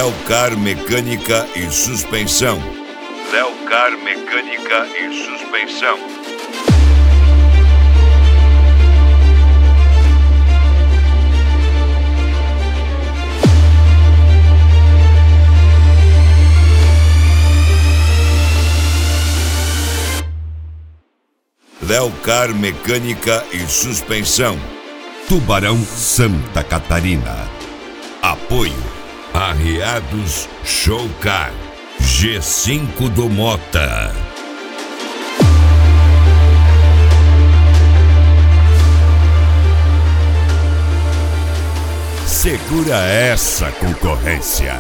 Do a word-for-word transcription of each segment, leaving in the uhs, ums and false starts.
Leocar Mecânica e Suspensão. Leocar Mecânica e Suspensão. Leocar Mecânica e Suspensão. Tubarão, Santa Catarina. Apoio Arriados Showcar. G cinco do Mota. Segura essa, concorrência.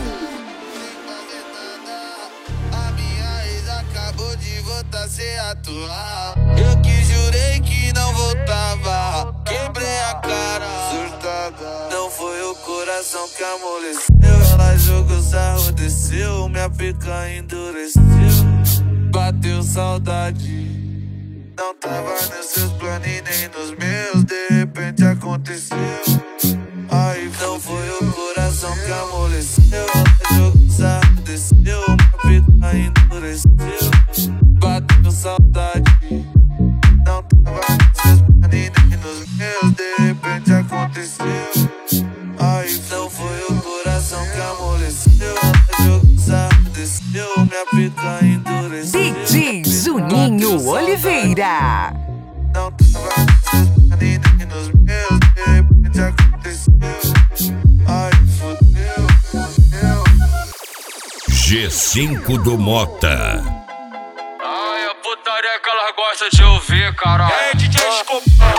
A minha ex acabou de voltar a ser atual. Eu que jurei que não voltava. Quebrei a cara, surtada. Não foi o coração que amoleceu. Ela jogou sarro, desceu. Minha pica endureceu. Bateu saudade. Não tava nos seus planos e nem nos meus. De repente aconteceu. Aí não foi o coração que amoleceu. Ela jogou sarro, desceu. Minha pica endureceu. Bateu saudade. Não tava nos seus planos e nem nos meus. De repente aconteceu. Aí não foi o coração que amoleceu. Ela jogou sarro, desceu. Minha pica endureceu. D J Juninho Oliveira. Não tava nos seus planos e nem nos meus. De repente aconteceu. Ai, fodeu, fodeu. G cinco do Mota. Ai, a putaria que ela gosta de ouvir, caralho. É, D J Escobar.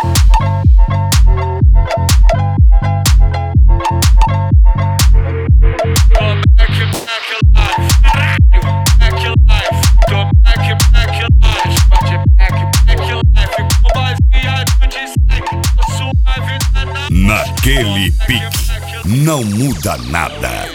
Go back, back life. Back life. Go back, back life. Pode back, back life. Com baseado de sangue. Suave danada. Naquele pique, não muda nada.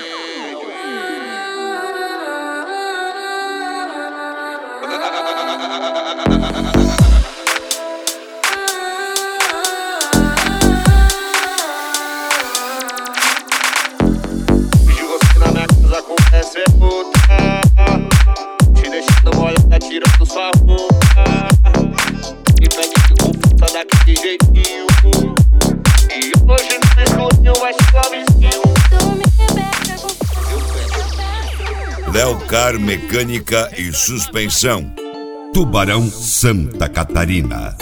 Hoje você na minha casa com essa é puta. Te deixando molhada, tirando sua roupa. E pede com puta daquele jeitinho. E hoje no escurinho vai chegar vizinho. Leocar Mecânica e Suspensão. Tubarão, Santa Catarina.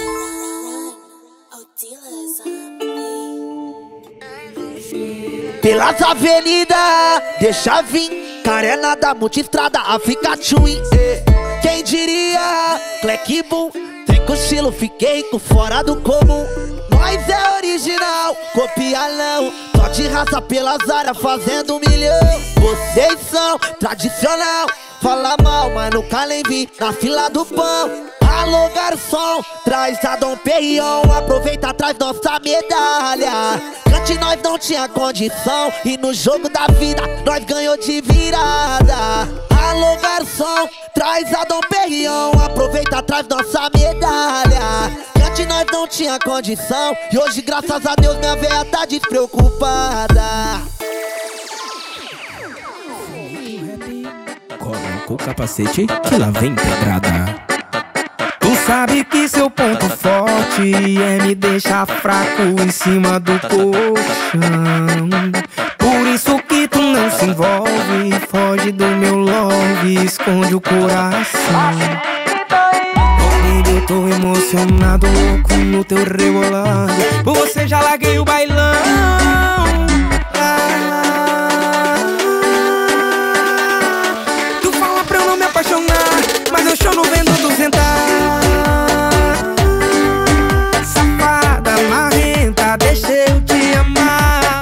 Pelas avenidas, deixa vir. Carena da multistrada, a fica tchuin. Quem diria, Cleque Boom. Tem cochilo, fiquei com fora do comum. Nós é original, copia não. Só de raça pelas áreas, fazendo um milhão. Vocês são tradicional. Fala mal, mas nunca nem vi na fila do pão. Alô garçom, traz a Dom Perignon. Aproveita, traz nossa medalha. Cante nós não tinha condição. E no jogo da vida, nós ganhou de virada. Alô garçom, traz a Dom Perignon. Aproveita, traz nossa medalha. Cante nós não tinha condição. E hoje graças a Deus minha véia tá despreocupada. Coloca o capacete que lá vem pedrada. Tu sabe que seu ponto forte é me deixar fraco em cima do colchão. Por isso que tu não se envolve, foge do meu love, esconde o coração. Baby, eu tô emocionado, louco no teu rebolado. Por você já larguei o bailão. Mas eu choro vendo tu sentar. Safada, marrenta, deixa eu te amar.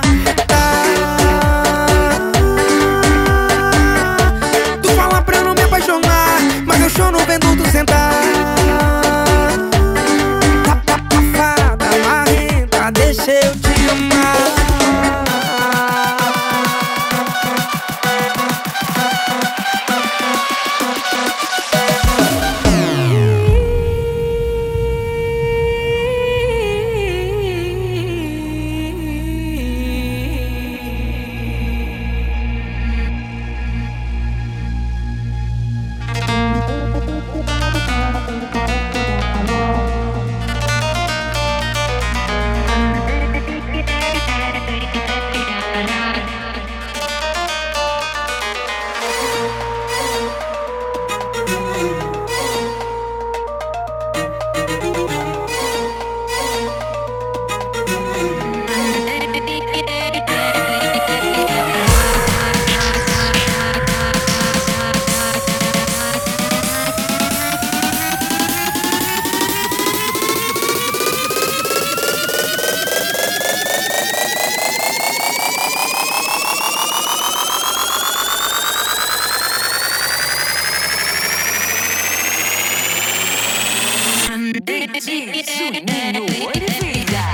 Tu fala pra eu não me apaixonar, mas eu choro vendo tu sentar. Safada, marrenta, deixa eu te amar. de Juninho Oliveira.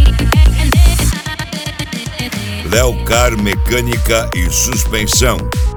Léo Car Mecânica e Suspensão.